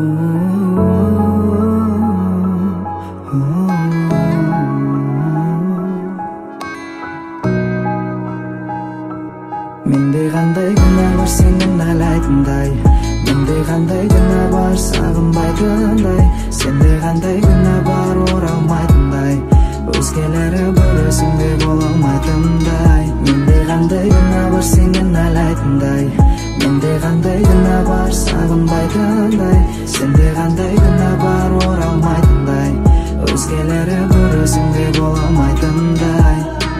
Менде қандай күнә бар сенен айлайтындай, менде қандай күнә бар сағынбайтындай, сенде қандай күнә бар оралмайтындай, өзгелері бүрісіңде бола алмайтындай. Менде қандай күнә бар сенен айлайтындай, менде қандай күнә бар сағынбайтындай, сенде қандай күнә бар оралмайтындай, өзгелері бүрісіңде бола алмайтындай.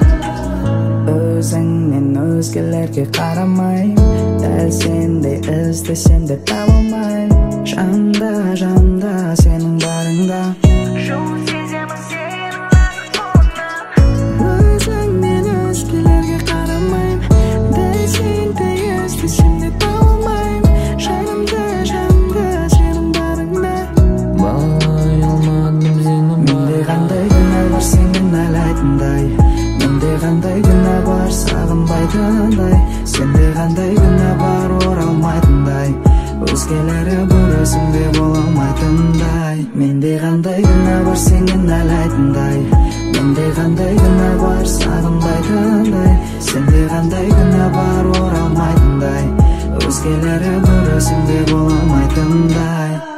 Өзіңнен өзгелерге қарамайм, дәл сендей іздесем де таба алмайм. Жанымда, жанымда сенің барыңда, сеземін сенің бақыт болғаннан. Өзіңнен өзгелерге қарамайм, дәл сендей іздесем де таба алмайм. Жанымда, жанымда сенің барыңда, бағалай алмадым сені. Менде қандай күнә бар сенен айлайтындай, менде қандай күнә бар сағынбайтындай, сенде қандай күнә бар оралмайтындай, өзгелері бүрісіңде бола алмайтындай. Менде қандай күнә бар сенен айлайтындай, менде қандай күнә бар сағынбайтындай, сенде қандай күнә бар оралмайтындай, өзгелері бүрісіңде бола алмайтындай.